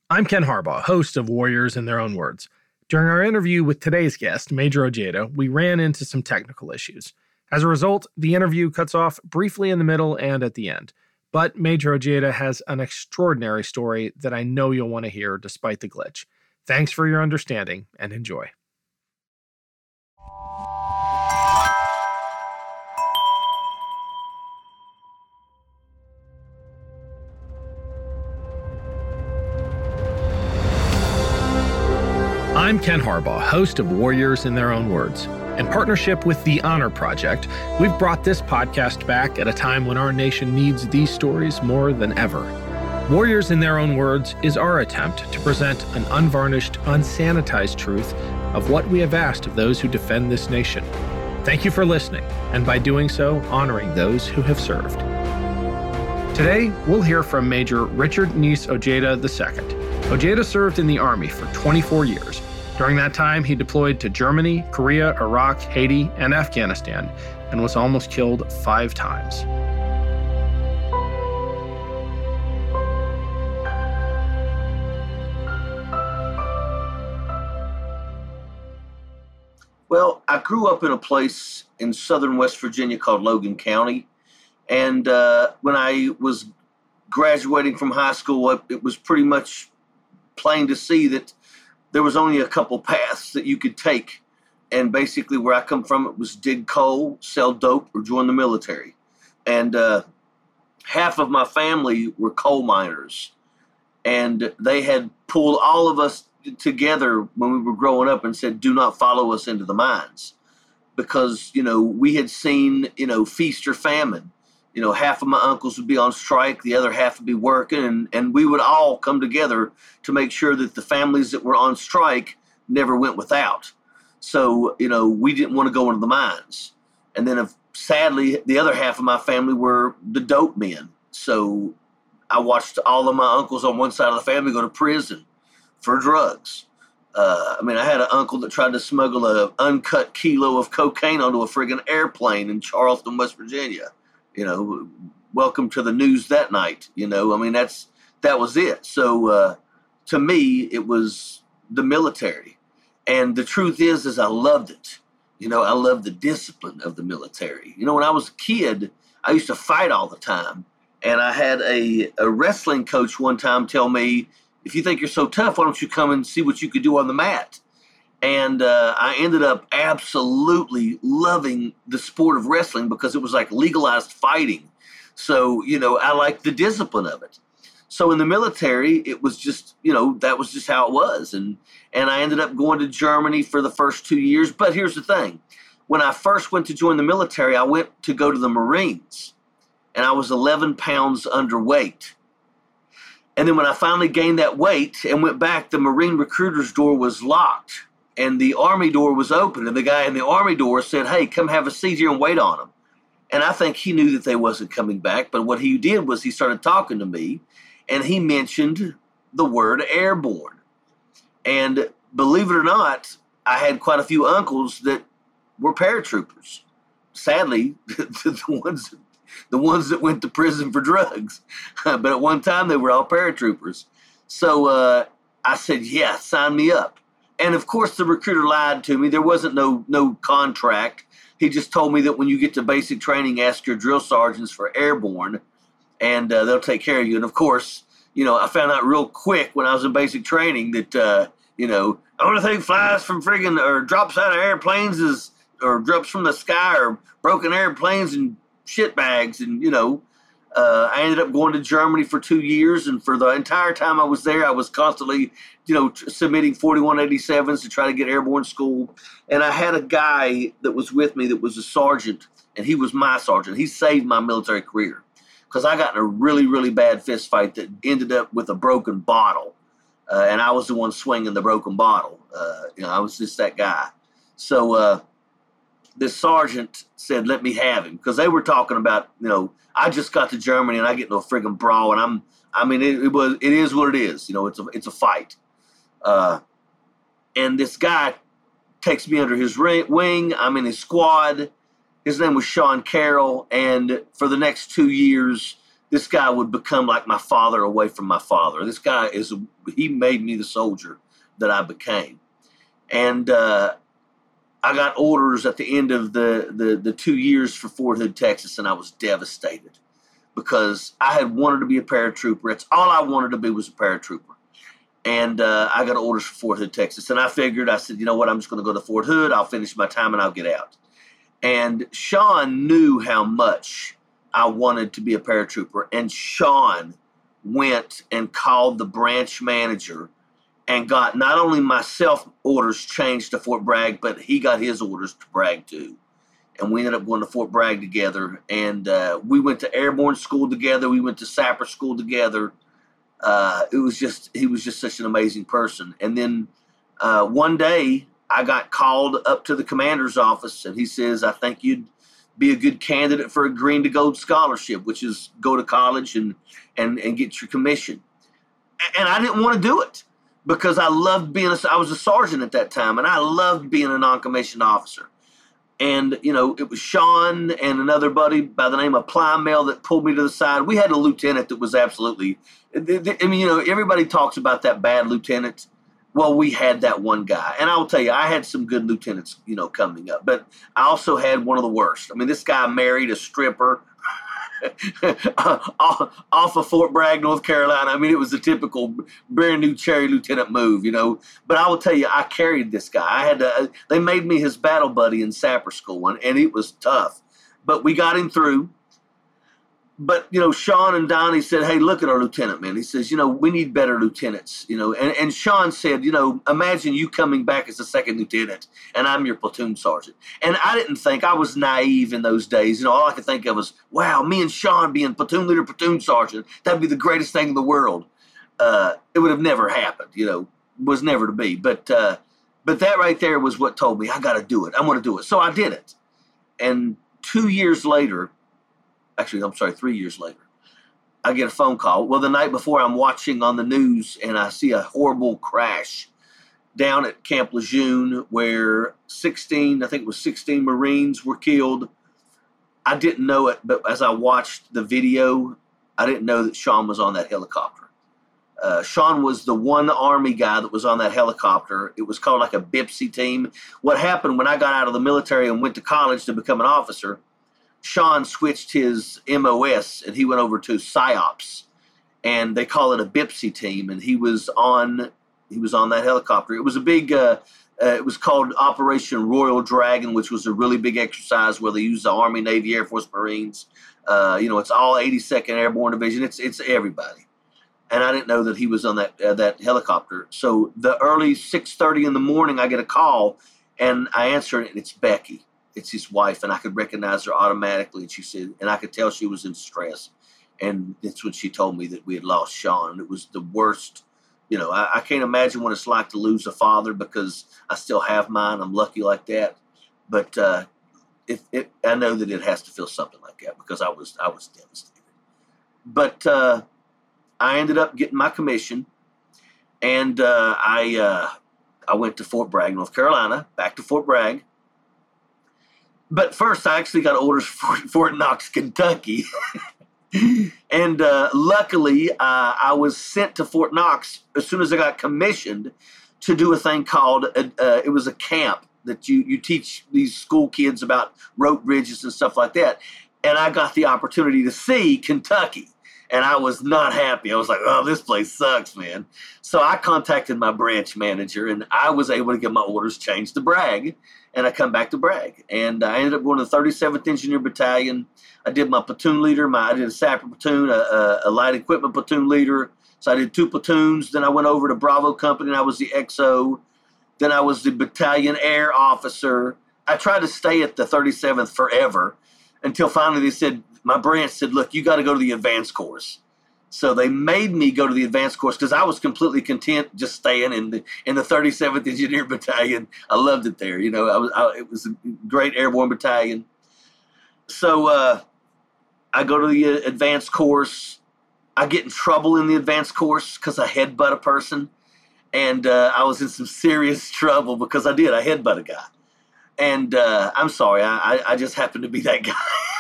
I'm Ken Harbaugh, host of Warriors in Their Own Words. During our interview with today's guest, Major Ojeda, we ran into some technical issues. As a result, the interview cuts off briefly in the middle and at the end. But Major Ojeda has an extraordinary story that I know you'll want to hear despite the glitch. Thanks for your understanding and enjoy. I'm Ken Harbaugh, host of Warriors in Their Own Words. In partnership with the Honor Project, we've brought this podcast back at a time when our nation needs these stories more than ever. Warriors in Their Own Words is our attempt to present an unvarnished, unsanitized truth of what we have asked of those who defend this nation. Thank you for listening, and by doing so, honoring those who have served. Today, we'll hear from Major Richard Nice Ojeda II. Ojeda served in the Army for 24 years. During that time, he deployed to Germany, Korea, Iraq, Haiti, and Afghanistan, and was almost killed 5 times. Well, I grew up in a place in southern West Virginia called Logan County, and when I was graduating from high school, it was pretty much plain to see that there was only a couple paths that you could take. And basically where I come from, it was dig coal, sell dope, or join the military. And half of my family were coal miners. And they had pulled all of us together when we were growing up and said, do not follow us into the mines. Because, we had seen, feast or famine. Half of my uncles would be on strike, the other half would be working, and we would all come together to make sure that the families that were on strike never went without. So, we didn't want to go into the mines. And then, sadly, the other half of my family were the dope men. So I watched all of my uncles on one side of the family go to prison for drugs. I had an uncle that tried to smuggle an uncut kilo of cocaine onto a friggin' airplane in Charleston, West Virginia. Welcome to the news that night. That was it. So to me, it was the military. And the truth is I loved it. I loved the discipline of the military. When I was a kid, I used to fight all the time. And I had a wrestling coach one time tell me, if you think you're so tough, why don't you come and see what you could do on the mat? And I ended up absolutely loving the sport of wrestling because it was like legalized fighting. So, I liked the discipline of it. So in the military, it was just, that was just how it was. And I ended up going to Germany for the first 2 years. But here's the thing. When I first went to join the military, I went to go to the Marines. And I was 11 pounds underweight. And then when I finally gained that weight and went back, the Marine recruiter's door was locked. And the Army door was open, and the guy in the Army door said, hey, come have a seat here and wait on them. And I think he knew that they wasn't coming back, but what he did was he started talking to me, and he mentioned the word airborne. And believe it or not, I had quite a few uncles that were paratroopers. Sadly, the ones that went to prison for drugs. But at one time, they were all paratroopers. So I said, yeah, sign me up. And, of course, the recruiter lied to me. There wasn't no contract. He just told me that when you get to basic training, ask your drill sergeants for airborne, and they'll take care of you. And, of course, I found out real quick when I was in basic training that, the only thing flies from friggin' or drops out of airplanes or drops from the sky or broken airplanes and shit bags. And, I ended up going to Germany for 2 years, and for the entire time I was there, I was constantly, submitting 4187s to try to get airborne school. And I had a guy that was with me that was a sergeant, and he was my sergeant. He saved my military career because I got in a really, really bad fist fight that ended up with a broken bottle, and I was the one swinging the broken bottle. I was just that guy. So this sergeant said, let me have him, because they were talking about, I just got to Germany and I get no friggin' brawl, and it is what it is. It's a fight. And this guy takes me under his wing. I'm in his squad. His name was Sean Carroll. And for the next 2 years, this guy would become like my father away from my father. This guy he made me the soldier that I became. And I got orders at the end of the 2 years for Fort Hood, Texas, and I was devastated because I had wanted to be a paratrooper. It's all I wanted to be was a paratrooper. And I got orders for Fort Hood, Texas. And I said, you know what, I'm just going to go to Fort Hood. I'll finish my time and I'll get out. And Sean knew how much I wanted to be a paratrooper. And Sean went and called the branch manager and got not only myself orders changed to Fort Bragg, but he got his orders to Bragg too. And we ended up going to Fort Bragg together. And we went to airborne school together. We went to sapper school together. He was just such an amazing person. And then one day I got called up to the commander's office, and he says, I think you'd be a good candidate for a green to gold scholarship, which is go to college and get your commission. And I didn't want to do it because I loved I was a sergeant at that time, and I loved being a non-commissioned officer. And, you know, it was Sean and another buddy by the name of Plymell that pulled me to the side. We had a lieutenant that was absolutely, I mean, you know, everybody talks about that bad lieutenant. Well, we had that one guy. And I will tell you, I had some good lieutenants, you know, coming up. But I also had one of the worst. I mean, this guy married a stripper off of Fort Bragg, North Carolina. I mean, it was a typical brand new cherry lieutenant move, you know. But I will tell you, I carried this guy. They made me his battle buddy in sapper school, and it was tough. But we got him through. But, you know, Sean and Donnie said, hey, look at our lieutenant, man. He says, you know, we need better lieutenants, you know. And Sean said, you know, imagine you coming back as a second lieutenant and I'm your platoon sergeant. And I didn't think, I was naive in those days. You know, all I could think of was, wow, me and Sean being platoon leader, platoon sergeant, that'd be the greatest thing in the world. It would have never happened, you know, was never to be. But that right there was what told me, I got to do it. I'm going to do it. So I did it. And 3 years later, I get a phone call. Well, the night before, I'm watching on the news and I see a horrible crash down at Camp Lejeune where 16 Marines were killed. I didn't know it, but as I watched the video, I didn't know that Sean was on that helicopter. Sean was the one Army guy that was on that helicopter. It was called like a BIPSI team. What happened when I got out of the military and went to college to become an officer, Sean switched his MOS and he went over to PSYOPs, and they call it a BIPSI team. And he was on that helicopter. It was a big, it was called Operation Royal Dragon, which was a really big exercise where they used the Army, Navy, Air Force, Marines. You know, it's all 82nd Airborne Division. It's everybody. And I didn't know that he was on that helicopter. So the early 6:30 in the morning, I get a call and I answer it, and it's Becky. It's his wife, and I could recognize her automatically. And she said, and I could tell she was in stress. And that's when she told me that we had lost Sean. And it was the worst. You know, I can't imagine what it's like to lose a father because I still have mine. I'm lucky like that. But I know that it has to feel something like that because I was devastated. But I ended up getting my commission, and I went to Fort Bragg, North Carolina, back to Fort Bragg. But first, I actually got orders for Fort Knox, Kentucky. And luckily, I was sent to Fort Knox as soon as I got commissioned to do a thing called, it was a camp that you teach these school kids about rope bridges and stuff like that. And I got the opportunity to see Kentucky. And I was not happy. I was like, oh, this place sucks, man. So I contacted my branch manager, and I was able to get my orders changed to Bragg. And I come back to Bragg. And I ended up going to the 37th Engineer Battalion. I did my platoon leader. I did a sapper platoon, a light equipment platoon leader. So I did 2 platoons. Then I went over to Bravo Company, and I was the XO. Then I was the battalion air officer. I tried to stay at the 37th forever until finally they said, my branch said, look, you got to go to the advanced course. So they made me go to the advanced course because I was completely content just staying in the 37th Engineer Battalion. I loved it there. You know, it was a great airborne battalion. So I go to the advanced course. I get in trouble in the advanced course because I headbutt a person. And I was in some serious trouble because I headbutt a guy. And I'm sorry, I just happened to be that guy.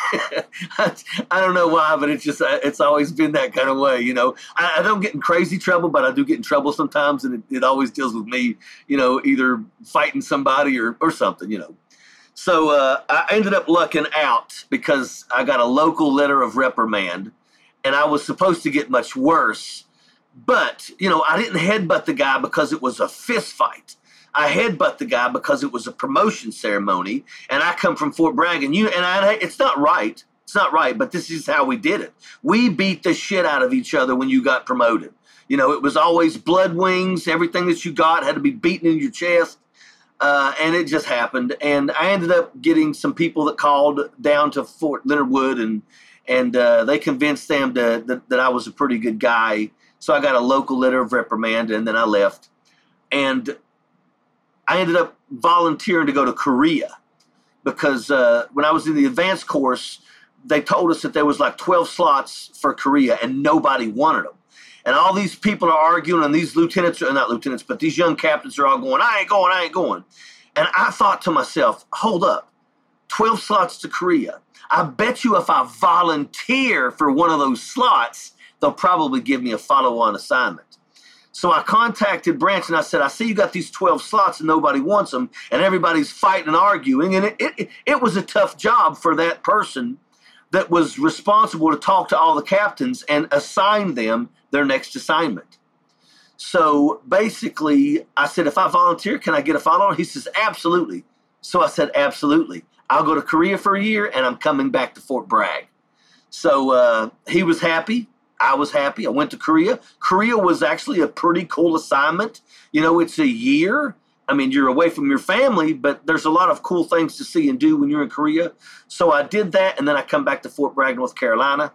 I don't know why, but it's always been that kind of way. I don't get in crazy trouble, but I do get in trouble sometimes, and it always deals with me, either fighting somebody or something. So I ended up lucking out because I got a local letter of reprimand, and I was supposed to get much worse. But, I didn't headbutt the guy because it was a fist fight. I headbutt the guy because it was a promotion ceremony, and I come from Fort Bragg, and it's not right. It's not right, but this is how we did it. We beat the shit out of each other when you got promoted. It was always blood wings. Everything that you got had to be beaten in your chest. And it just happened. And I ended up getting some people that called down to Fort Leonard Wood, and they convinced them that I was a pretty good guy. So I got a local letter of reprimand, and then I left. And I ended up volunteering to go to Korea because when I was in the advanced course, they told us that there was like 12 slots for Korea, and nobody wanted them. And all these people are arguing, and these not lieutenants, but these young captains are all going, I ain't going. And I thought to myself, hold up, 12 slots to Korea. I bet you if I volunteer for one of those slots, they'll probably give me a follow-on assignment. So I contacted Branch, and I said, I see you got these 12 slots and nobody wants them, and everybody's fighting and arguing. And it was a tough job for that person that was responsible to talk to all the captains and assign them their next assignment. So basically, I said, if I volunteer, can I get a follow-on? He says, absolutely. So I said, absolutely. I'll go to Korea for a year, and I'm coming back to Fort Bragg. So he was happy. I was happy. I went to Korea. Korea was actually a pretty cool assignment. It's a year. I mean, you're away from your family, but there's a lot of cool things to see and do when you're in Korea. So I did that, and then I come back to Fort Bragg, North Carolina.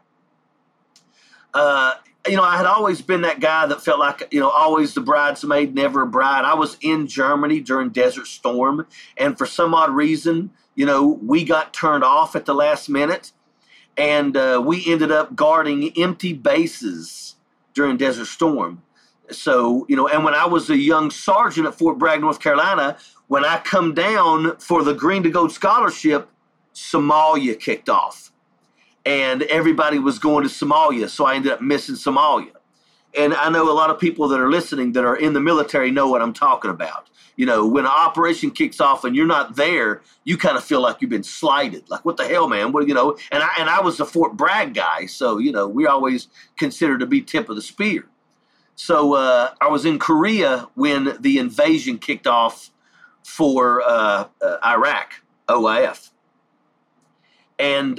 I had always been that guy that felt like, always the bridesmaid, never a bride. I was in Germany during Desert Storm, and for some odd reason, we got turned off at the last minute, and we ended up guarding empty bases during Desert Storm. So, and when I was a young sergeant at Fort Bragg, North Carolina, when I come down for the Green to Gold Scholarship, Somalia kicked off. And everybody was going to Somalia, so I ended up missing Somalia. And I know a lot of people that are listening that are in the military know what I'm talking about. When an operation kicks off and you're not there, you kind of feel like you've been slighted. Like, what the hell, man? And I was a Fort Bragg guy, so, we always considered to be tip of the spear. So I was in Korea when the invasion kicked off for Iraq, OIF. And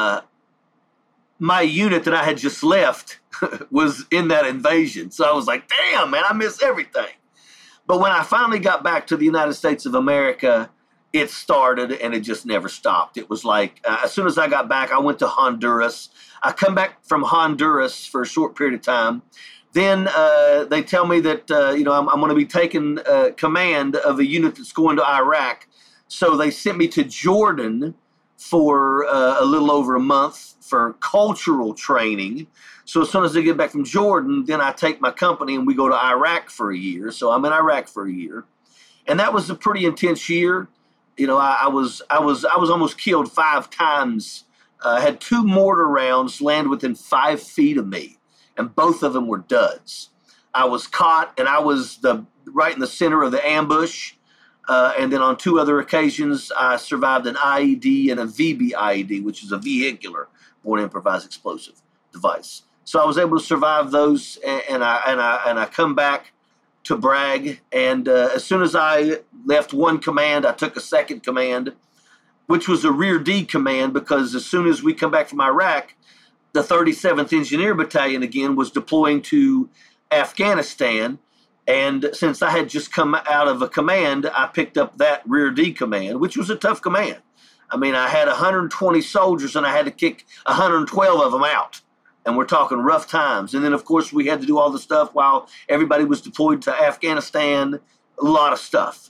my unit that I had just left was in that invasion. So I was like, damn, man, I miss everything. But when I finally got back to the United States of America, it started and it just never stopped. It was like, as soon as I got back, I went to Honduras. I come back from Honduras for a short period of time. Then they tell me that, I'm going to be taking command of a unit that's going to Iraq. So they sent me to Jordan for a little over a month for cultural training. So as soon as I get back from Jordan, then I take my company and we go to Iraq for a year. So I'm in Iraq for a year. And that was a pretty intense year. I was almost killed 5 times. I had 2 mortar rounds land within 5 feet of me, and both of them were duds. I was caught, and I was right in the center of the ambush. And then on 2 other occasions, I survived an IED and a VB-IED, which is a vehicular borne improvised explosive device. So I was able to survive those, and I come back to Bragg. And as soon as I left one command, I took a second command, which was a Rear D command, because as soon as we come back from Iraq, the 37th Engineer Battalion again was deploying to Afghanistan. And since I had just come out of a command, I picked up that Rear D command, which was a tough command. I mean, I had 120 soldiers, and I had to kick 112 of them out. And we're talking rough times. And then, of course, we had to do all the stuff while everybody was deployed to Afghanistan. A lot of stuff.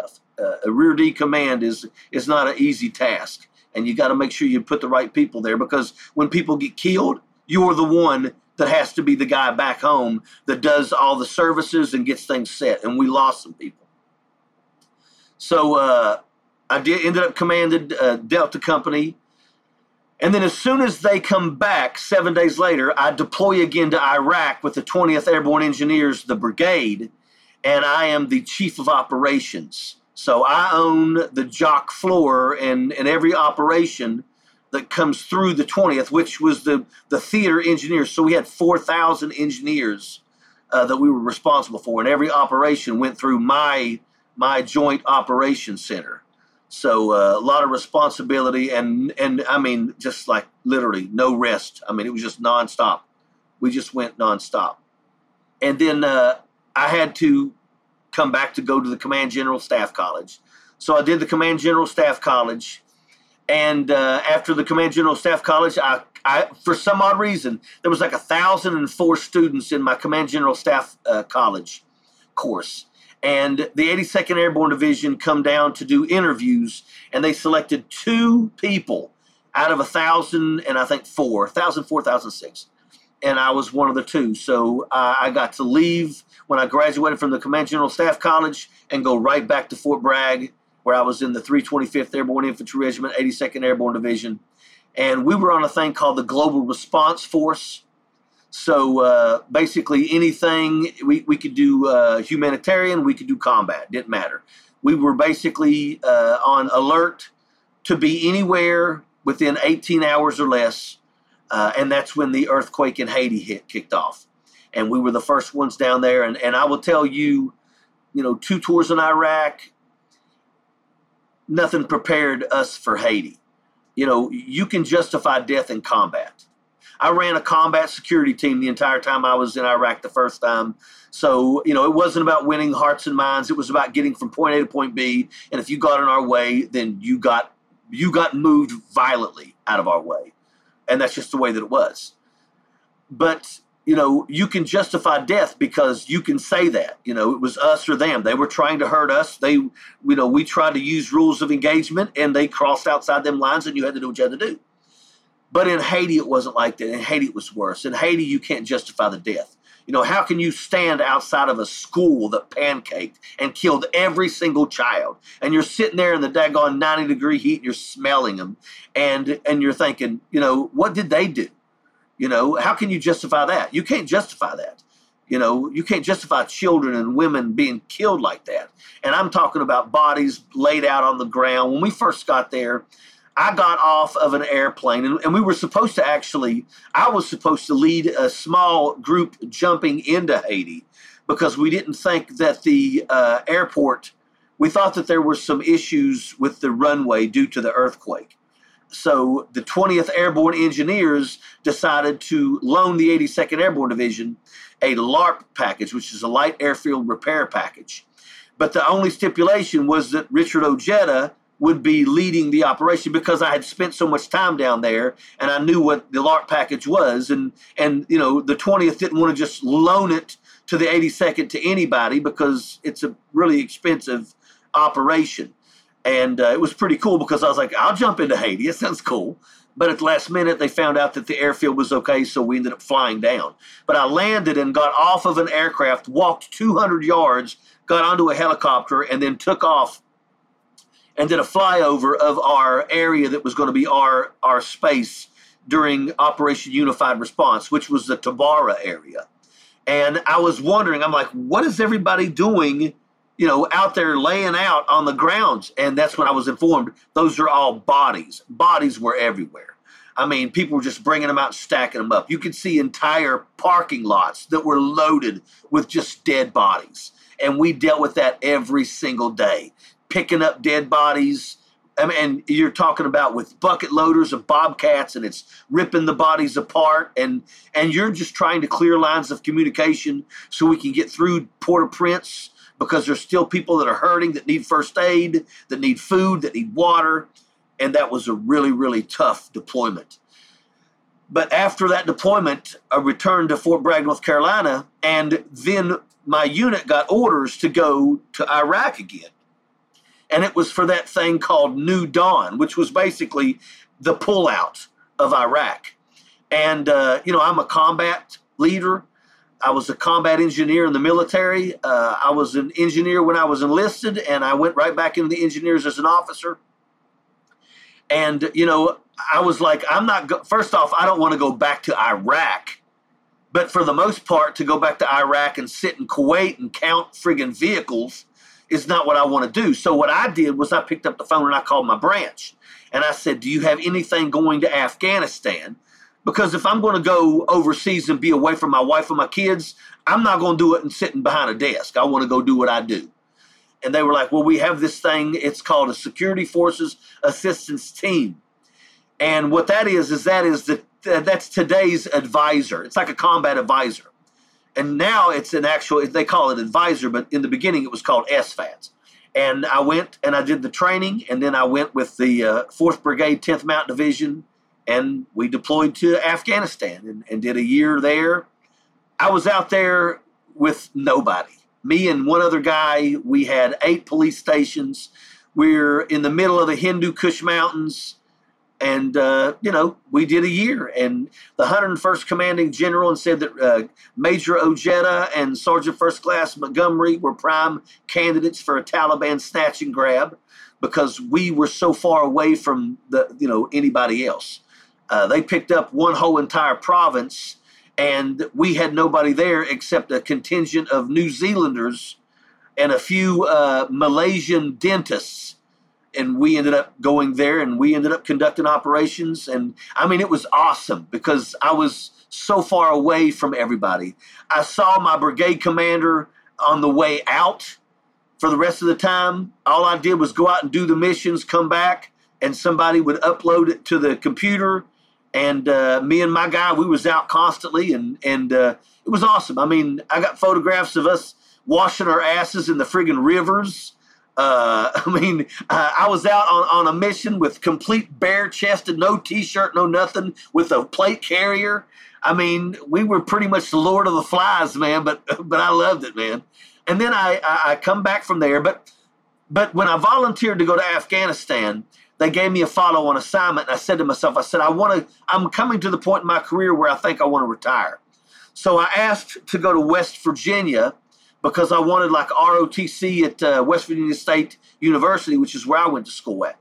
A Rear D command is not an easy task. And you got to make sure you put the right people there, because when people get killed, you're the one that has to be the guy back home that does all the services and gets things set. And we lost some people. So I ended up commanded Delta Company. And then as soon as they come back 7 days later, I deploy again to Iraq with the 20th Airborne Engineers, the brigade, and I am the chief of operations. So I own the jock floor and every operation that comes through the 20th, which was the theater engineers. So we had 4,000 engineers that we were responsible for, and every operation went through my joint operations center. So a lot of responsibility and I mean, just like literally no rest. I mean, it was just nonstop. We just went nonstop. And then I had to come back to go to the Command General Staff College. So I did the Command General Staff College. And after the Command General Staff College, I for some odd reason, there was like 1,004 students in my Command General Staff College course. And the 82nd Airborne Division come down to do interviews, and they selected 2 people out of 1,000, and I think 1,006. And I was one of the 2. So I got to leave when I graduated from the Command General Staff College and go right back to Fort Bragg, where I was in the 325th Airborne Infantry Regiment, 82nd Airborne Division. And we were on a thing called the Global Response Force. So basically anything, we could do humanitarian, we could do combat, didn't matter. We were basically on alert to be anywhere within 18 hours or less, and that's when the earthquake in Haiti kicked off. And we were the first ones down there, and I will tell you, 2 tours in Iraq, nothing prepared us for Haiti. You can justify death in combat. I ran a combat security team the entire time I was in Iraq the first time. So, it wasn't about winning hearts and minds. It was about getting from point A to point B. And if you got in our way, then you got moved violently out of our way. And that's just the way that it was. But, you can justify death because you can say that. It was us or them. They were trying to hurt us. We tried to use rules of engagement, and they crossed outside them lines, and you had to do what you had to do. But in Haiti, it wasn't like that. In Haiti, it was worse. In Haiti, you can't justify the death. How can you stand outside of a school that pancaked and killed every single child? And you're sitting there in the daggone 90-degree heat, and you're smelling them. And you're thinking, what did they do? How can you justify that? You can't justify that. You can't justify children and women being killed like that. And I'm talking about bodies laid out on the ground. When we first got there, I got off of an airplane, and we were supposed to I was supposed to lead a small group jumping into Haiti because we didn't think that the airport, we thought that there were some issues with the runway due to the earthquake. So the 20th Airborne Engineers decided to loan the 82nd Airborne Division a LARP package, which is a light airfield repair package. But the only stipulation was that Richard Ojeda would be leading the operation because I had spent so much time down there and I knew what the LARP package was. And the 20th didn't want to just loan it to the 82nd to anybody because it's a really expensive operation. And it was pretty cool because I was like, I'll jump into Haiti. It sounds cool. But at the last minute, they found out that the airfield was okay, so we ended up flying down. But I landed and got off of an aircraft, walked 200 yards, got onto a helicopter, and then took off and did a flyover of our area that was going to be our space during Operation Unified Response, which was the Tabara area. And I was wondering, I'm like, what is everybody doing, out there laying out on the grounds? And that's when I was informed those are all bodies. Bodies were everywhere. I mean, people were just bringing them out and stacking them up. You could see entire parking lots that were loaded with just dead bodies. And we dealt with that every single day. Picking up dead bodies. And you're talking about with bucket loaders of bobcats, and it's ripping the bodies apart. And you're just trying to clear lines of communication so we can get through Port-au-Prince because there's still people that are hurting, that need first aid, that need food, that need water. And that was a really, really tough deployment. But after that deployment, I returned to Fort Bragg, North Carolina, and then my unit got orders to go to Iraq again. And it was for that thing called New Dawn, which was basically the pullout of Iraq. And, I'm a combat leader. I was a combat engineer in the military. I was an engineer when I was enlisted, and I went right back into the engineers as an officer. And, you know, I was like, first off, I don't want to go back to Iraq. But for the most part, to go back to Iraq and sit in Kuwait and count friggin' vehicles is not what I want to do. So what I did was I picked up the phone and I called my branch. And I said, do you have anything going to Afghanistan? Because if I'm going to go overseas and be away from my wife and my kids, I'm not going to do it and sitting behind a desk. I want to go do what I do. And they were like, well, we have this thing. It's called a Security Forces Assistance Team. And what that is that's today's advisor. It's like a combat advisor. And now it's they call it advisor, but in the beginning it was called SFADs. And I went and I did the training, and then I went with the 4th Brigade, 10th Mountain Division, and we deployed to Afghanistan and did a year there. I was out there with nobody. Me and one other guy, we had 8 police stations. We're in the middle of the Hindu Kush Mountains. And, you know, we did a year. And the 101st Commanding General said that Major Ojeda and Sergeant First Class Montgomery were prime candidates for a Taliban snatch and grab because we were so far away from anybody else. They picked up one whole entire province, and we had nobody there except a contingent of New Zealanders and a few Malaysian dentists. And we ended up going there and we ended up conducting operations. And I mean, it was awesome because I was so far away from everybody. I saw my brigade commander on the way out for the rest of the time. All I did was go out and do the missions, come back, and somebody would upload it to the computer. And me and my guy, we was out constantly. And it was awesome. I mean, I got photographs of us washing our asses in the friggin' rivers. I was out on a mission with complete bare chested, no T-shirt, no nothing, with a plate carrier. I mean, we were pretty much the Lord of the Flies, man, but I loved it, man. And then I come back from there. But when I volunteered to go to Afghanistan, they gave me a follow-on assignment. And I said to myself, I'm coming to the point in my career where I think I want to retire. So I asked to go to West Virginia, because I wanted like ROTC at West Virginia State University, which is where I went to school at.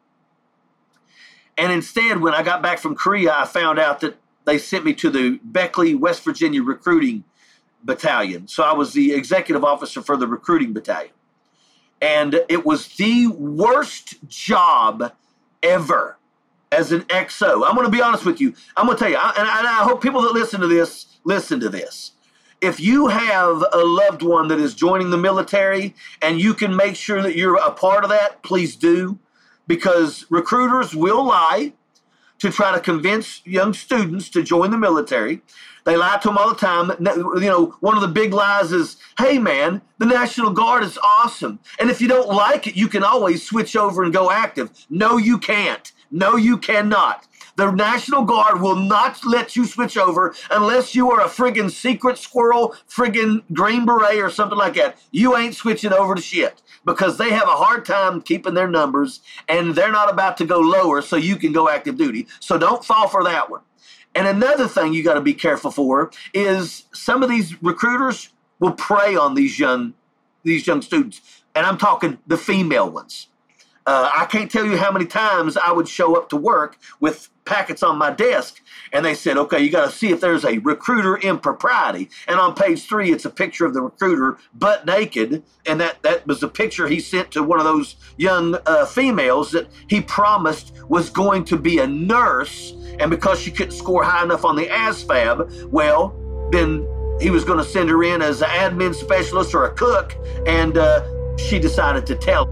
And instead, when I got back from Korea, I found out that they sent me to the Beckley, West Virginia Recruiting Battalion. So I was the executive officer for the recruiting battalion. And it was the worst job ever as an XO. I'm going to be honest with you. I'm going to tell you, and I hope people that listen to this. If you have a loved one that is joining the military and you can make sure that you're a part of that, please do, because recruiters will lie to try to convince young students to join the military. They lie to them all the time. You know, one of the big lies is, hey, man, the National Guard is awesome. And if you don't like it, you can always switch over and go active. No, you can't. No, you cannot. The National Guard will not let you switch over unless you are a friggin' secret squirrel, friggin' Green Beret or something like that. You ain't switching over to shit because they have a hard time keeping their numbers and they're not about to go lower so you can go active duty. So don't fall for that one. And another thing you got to be careful for is some of these recruiters will prey on these young students. And I'm talking the female ones. I can't tell you how many times I would show up to work with packets on my desk, and they said, okay, you got to see if there's a recruiter impropriety. And on page 3, it's a picture of the recruiter butt naked, and that was a picture he sent to one of those young females that he promised was going to be a nurse, and because she couldn't score high enough on the ASVAB, well, then he was going to send her in as an admin specialist or a cook, and she decided to tell.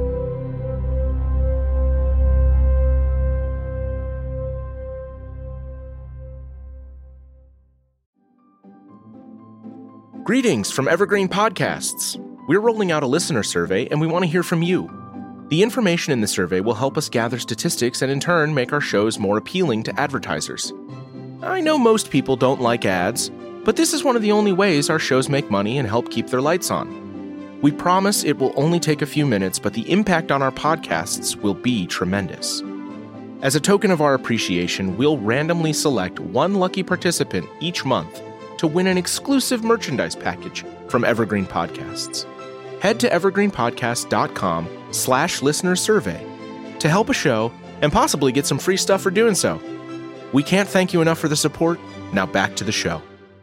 Greetings from Evergreen Podcasts. We're rolling out a listener survey, and we want to hear from you. The information in the survey will help us gather statistics and in turn make our shows more appealing to advertisers. I know most people don't like ads, but this is one of the only ways our shows make money and help keep their lights on. We promise it will only take a few minutes, but the impact on our podcasts will be tremendous. As a token of our appreciation, we'll randomly select one lucky participant each month to win an exclusive merchandise package from Evergreen Podcasts. Head to evergreenpodcast.com/listener survey to help a show and possibly get some free stuff for doing so. We can't thank you enough for the support. Now back to the show.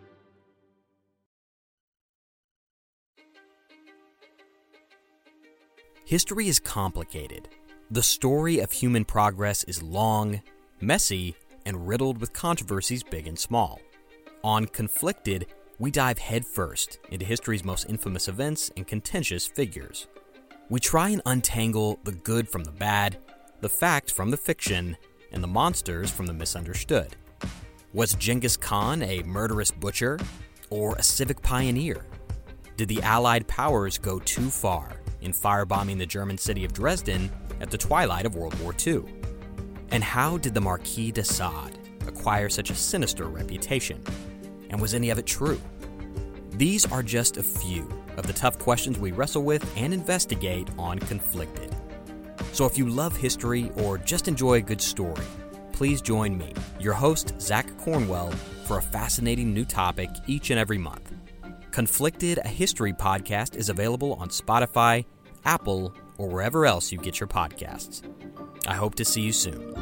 History is complicated. The story of human progress is long, messy, and riddled with controversies big and small. On Conflicted, we dive headfirst into history's most infamous events and contentious figures. We try and untangle the good from the bad, the fact from the fiction, and the monsters from the misunderstood. Was Genghis Khan a murderous butcher or a civic pioneer? Did the Allied powers go too far in firebombing the German city of Dresden at the twilight of World War II? And how did the Marquis de Sade acquire such a sinister reputation? And was any of it true? These are just a few of the tough questions we wrestle with and investigate on Conflicted. So if you love history or just enjoy a good story, please join me, your host, Zach Cornwell, for a fascinating new topic each and every month. Conflicted, a history podcast, is available on Spotify, Apple, or wherever else you get your podcasts. I hope to see you soon.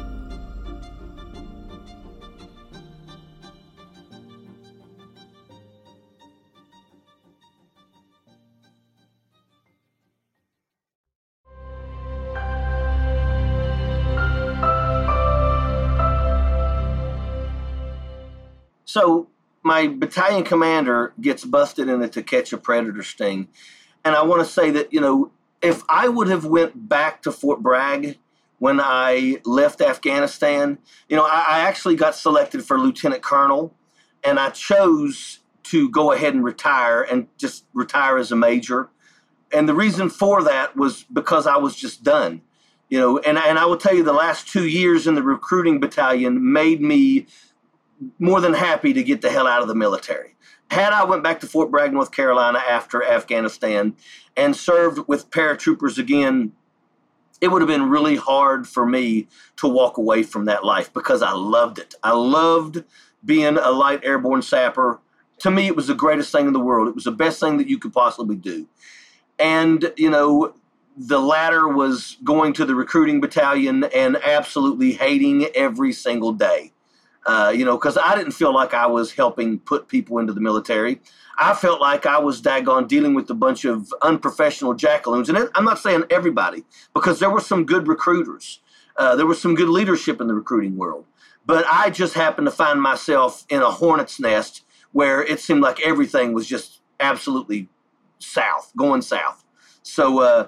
So my battalion commander gets busted in it to catch a predator sting. And I want to say that, if I would have went back to Fort Bragg when I left Afghanistan, I actually got selected for lieutenant colonel, and I chose to go ahead and retire and just retire as a major. And the reason for that was because I was just done, and I will tell you the last 2 years in the recruiting battalion made me more than happy to get the hell out of the military. Had I went back to Fort Bragg, North Carolina after Afghanistan and served with paratroopers again, it would have been really hard for me to walk away from that life because I loved it. I loved being a light airborne sapper. To me, it was the greatest thing in the world. It was the best thing that you could possibly do. And, the latter was going to the recruiting battalion and absolutely hating every single day. Because I didn't feel like I was helping put people into the military. I felt like I was daggone dealing with a bunch of unprofessional jackaloons. And I'm not saying everybody, because there were some good recruiters. There was some good leadership in the recruiting world. But I just happened to find myself in a hornet's nest where it seemed like everything was just absolutely going south. So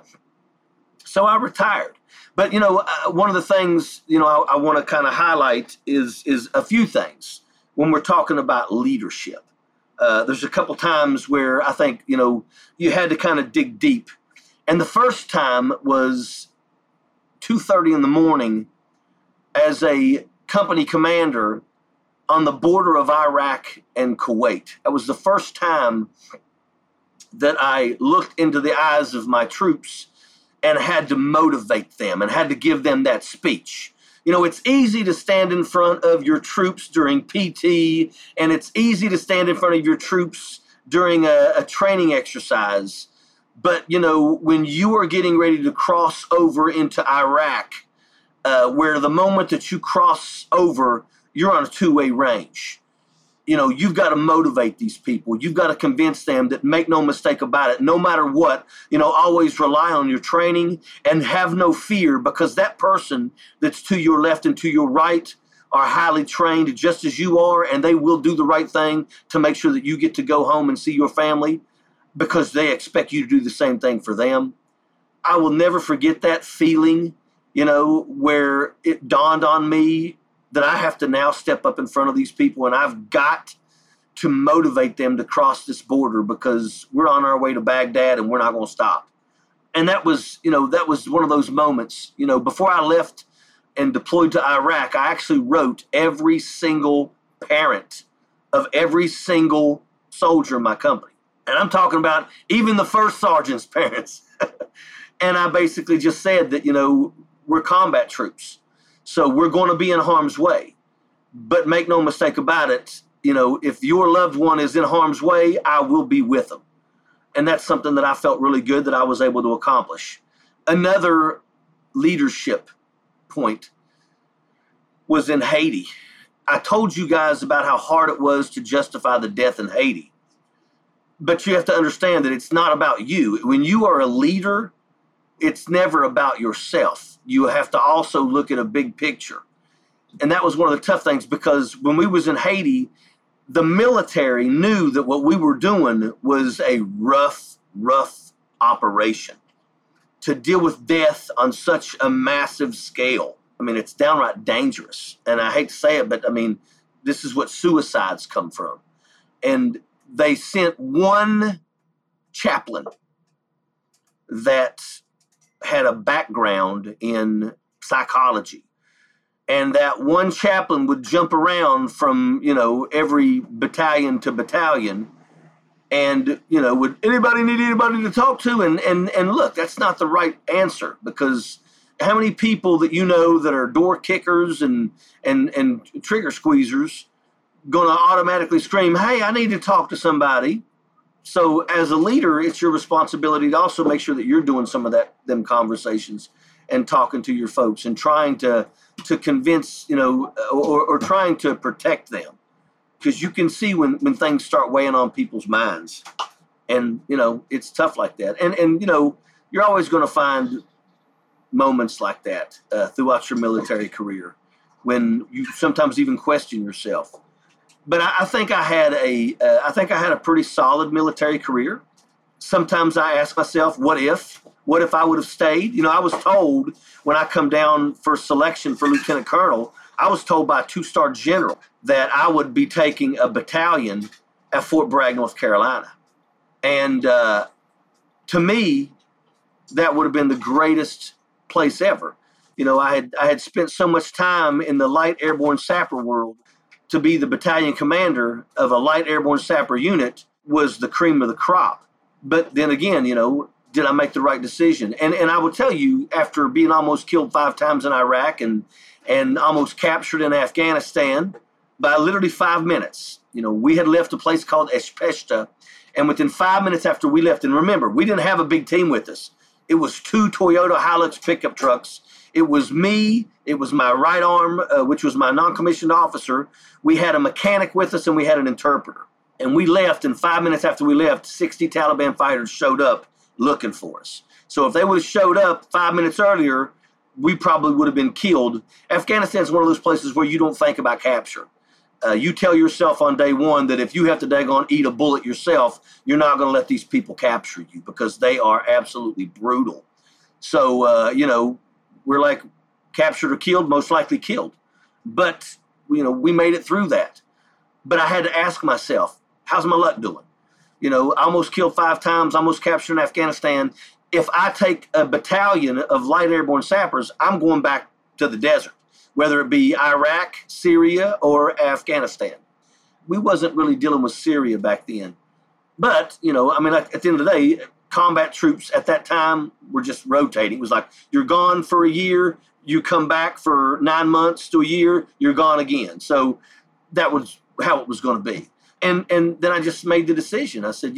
I retired. But, one of the things, I want to kind of highlight is a few things when we're talking about leadership. There's a couple times where I think, you had to kind of dig deep. And the first time was 2:30 in the morning as a company commander on the border of Iraq and Kuwait. That was the first time that I looked into the eyes of my troops and had to motivate them and had to give them that speech. It's easy to stand in front of your troops during PT, and it's easy to stand in front of your troops during a training exercise. But, when you are getting ready to cross over into Iraq, where the moment that you cross over, you're on a two-way range. You've got to motivate these people. You've got to convince them that, make no mistake about it, no matter what, always rely on your training and have no fear, because that person that's to your left and to your right are highly trained just as you are, and they will do the right thing to make sure that you get to go home and see your family because they expect you to do the same thing for them. I will never forget that feeling, where it dawned on me that I have to now step up in front of these people and I've got to motivate them to cross this border because we're on our way to Baghdad and we're not going to stop. And that was one of those moments, before I left and deployed to Iraq, I actually wrote every single parent of every single soldier in my company. And I'm talking about even the first sergeant's parents. And I basically just said that, we're combat troops. So we're going to be in harm's way. But make no mistake about it, if your loved one is in harm's way, I will be with them. And that's something that I felt really good that I was able to accomplish. Another leadership point was in Haiti. I told you guys about how hard it was to justify the death in Haiti. But you have to understand that it's not about you. When you are a leader, it's never about yourself. You have to also look at a big picture. And that was one of the tough things, because when we was in Haiti, the military knew that what we were doing was a rough operation to deal with death on such a massive scale. I mean, it's downright dangerous. And I hate to say it, but I mean, this is what suicides come from. And they sent one chaplain that had a background in psychology. And that one chaplain would jump around from, every battalion to battalion and, would anybody need anybody to talk to? And look, that's not the right answer, because how many people that that are door kickers and trigger squeezers going to automatically scream, hey, I need to talk to somebody? So as a leader, it's your responsibility to also make sure that you're doing some of them conversations and talking to your folks and trying to convince, or trying to protect them. Because you can see when things start weighing on people's minds. And, it's tough like that. And you're always going to find moments like that throughout your military career when you sometimes even question yourself. But I think I had a pretty solid military career. Sometimes I ask myself, what if I would have stayed? I was told when I come down for selection for lieutenant colonel, I was told by a 2-star general that I would be taking a battalion at Fort Bragg, North Carolina. And to me, that would have been the greatest place ever. I had spent so much time in the light airborne sapper world. To be the battalion commander of a light airborne sapper unit was the cream of the crop. But then again, did I make the right decision? And I will tell you, after being almost killed 5 times in Iraq and almost captured in Afghanistan, by literally 5 minutes, we had left a place called Eshpeshta, and within 5 minutes after we left, and remember, we didn't have a big team with us. It was 2 Toyota Hilux pickup trucks. It was me. It was my right arm, which was my non-commissioned officer. We had a mechanic with us, and we had an interpreter. And we left, and 5 minutes after we left, 60 Taliban fighters showed up looking for us. So if they would have showed up 5 minutes earlier, we probably would have been killed. Afghanistan is one of those places where you don't think about capture. You tell yourself on day one that if you have to daggone eat a bullet yourself, you're not going to let these people capture you, because they are absolutely brutal. So, we're like captured or killed, most likely killed. But, we made it through that. But I had to ask myself, how's my luck doing? I almost killed 5 times, almost captured in Afghanistan. If I take a battalion of light airborne sappers, I'm going back to the desert, whether it be Iraq, Syria, or Afghanistan. We wasn't really dealing with Syria back then. But, at the end of the day, combat troops at that time were just rotating. It was like, you're gone for a year, you come back for 9 months to a year, you're gone again. So that was how it was going to be. And then I just made the decision. I said,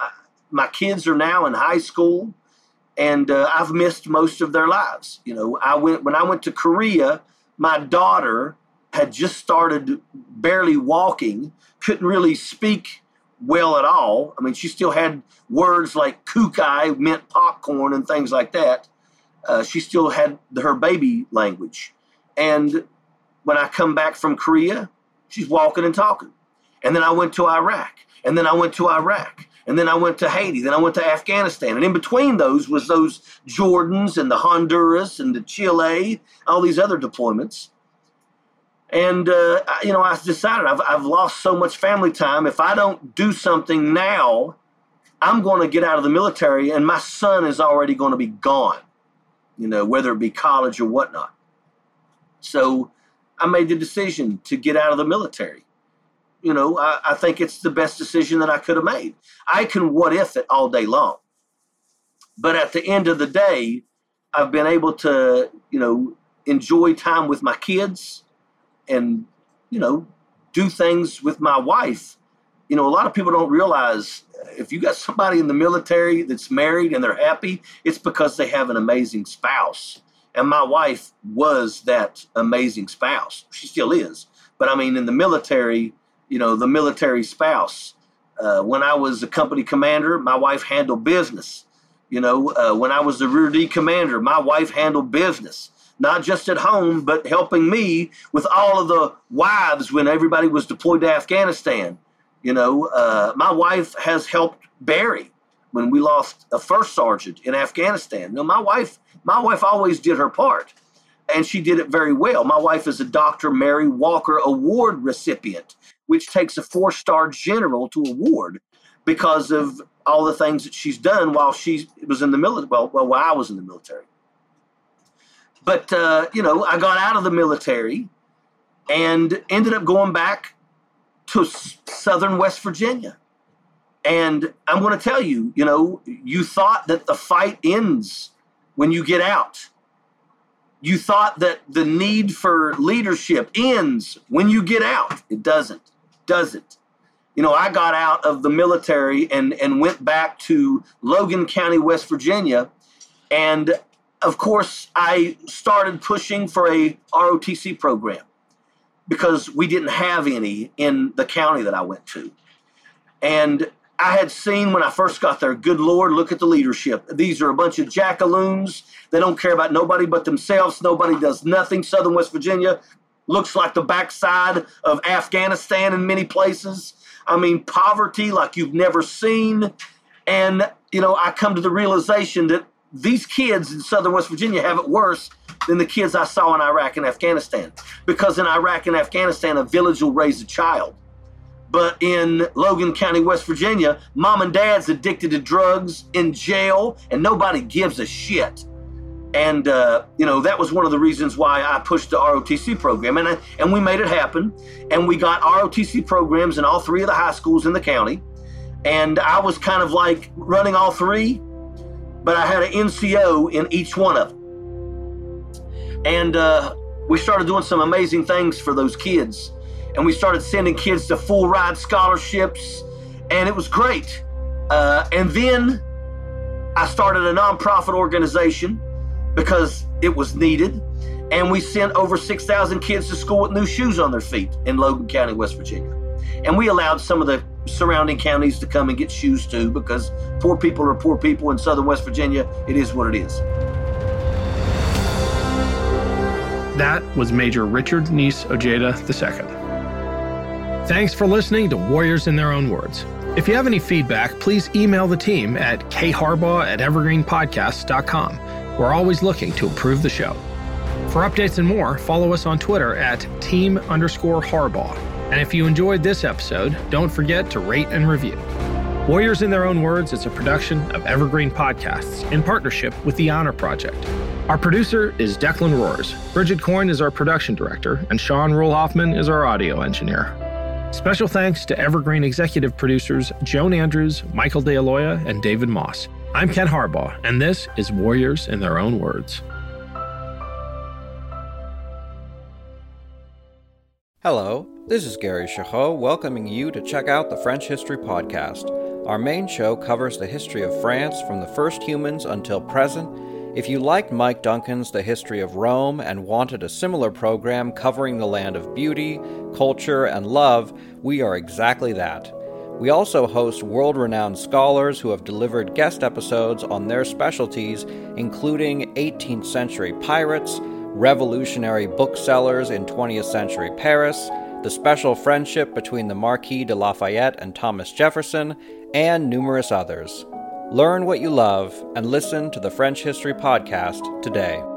my kids are now in high school, and I've missed most of their lives. When I went to Korea, my daughter had just started barely walking, couldn't really speak well at all. I mean, she still had words like kukai, meant popcorn, and things like that. She still had her baby language. And when I come back from Korea, she's walking and talking. And then I went to Iraq, and then I went to Iraq, and then I went to Haiti, then I went to Afghanistan. And in between those was those Jordans and the Honduras and the Chile, all these other deployments. And, I decided I've lost so much family time. If I don't do something now, I'm going to get out of the military, and my son is already going to be gone, whether it be college or whatnot. So I made the decision to get out of the military. I think it's the best decision that I could have made. I can what if it all day long. But at the end of the day, I've been able to, enjoy time with my kids and, do things with my wife. A lot of people don't realize if you got somebody in the military that's married and they're happy, it's because they have an amazing spouse. And my wife was that amazing spouse. She still is. But I mean, in the military, the military spouse. When I was a company commander, my wife handled business. When I was the rear D commander, my wife handled business, not just at home, but helping me with all of the wives when everybody was deployed to Afghanistan. My wife has helped Barry when we lost a first sergeant in Afghanistan. My wife always did her part, and she did it very well. My wife is a Dr. Mary Walker Award recipient, which takes a 4-star general to award because of all the things that she's done while she was in the military. Well, while I was in the military. But, I got out of the military and ended up going back to southern West Virginia. And I'm going to tell you, you thought that the fight ends when you get out. You thought that the need for leadership ends when you get out. It doesn't. I got out of the military and went back to Logan County, West Virginia. And, of course, I started pushing for a ROTC program because we didn't have any in the county that I went to. And I had seen when I first got there, good Lord, look at the leadership. These are a bunch of jackaloons. They don't care about nobody but themselves. Nobody does nothing. Southern West Virginia looks like the backside of Afghanistan in many places. I mean, poverty like you've never seen. And, I come to the realization that these kids in Southern West Virginia have it worse than the kids I saw in Iraq and Afghanistan. Because in Iraq and Afghanistan, a village will raise a child. But in Logan County, West Virginia, mom and dad's addicted to drugs, in jail, and nobody gives a shit. And, that was one of the reasons why I pushed the ROTC program. And we made it happen. And we got ROTC programs in all 3 of the high schools in the county. And I was kind of like running all 3, but I had an NCO in each one of them. And we started doing some amazing things for those kids. And we started sending kids to full ride scholarships, and it was great. And then I started a nonprofit organization because it was needed. And we sent over 6,000 kids to school with new shoes on their feet in Logan County, West Virginia. And we allowed some of the surrounding counties to come and get shoes too, because poor people are poor people in Southern West Virginia. It is what it is. That was Major Richard Neese Ojeda II. Thanks for listening to Warriors in Their Own Words. If you have any feedback, please email the team at kharbaugh@evergreenpodcasts.com. We're always looking to improve the show. For updates and more, follow us on Twitter at @team_Harbaugh. And if you enjoyed this episode, don't forget to rate and review. Warriors in Their Own Words is a production of Evergreen Podcasts in partnership with the Honor Project. Our producer is Declan Roars. Bridget Coyne is our production director, and Sean Rule-Hoffman is our audio engineer. Special thanks to Evergreen executive producers Joan Andrews, Michael DeAloia, and David Moss. I'm Ken Harbaugh, and this is Warriors in Their Own Words. Hello, this is Gary Chahot welcoming you to check out the French History Podcast. Our main show covers the history of France from the first humans until present. If you liked Mike Duncan's The History of Rome and wanted a similar program covering the land of beauty, culture, and love, we are exactly that. We also host world-renowned scholars who have delivered guest episodes on their specialties, including 18th century pirates, revolutionary booksellers in 20th century Paris, the special friendship between the Marquis de Lafayette and Thomas Jefferson, and numerous others. Learn what you love and listen to the French History Podcast today.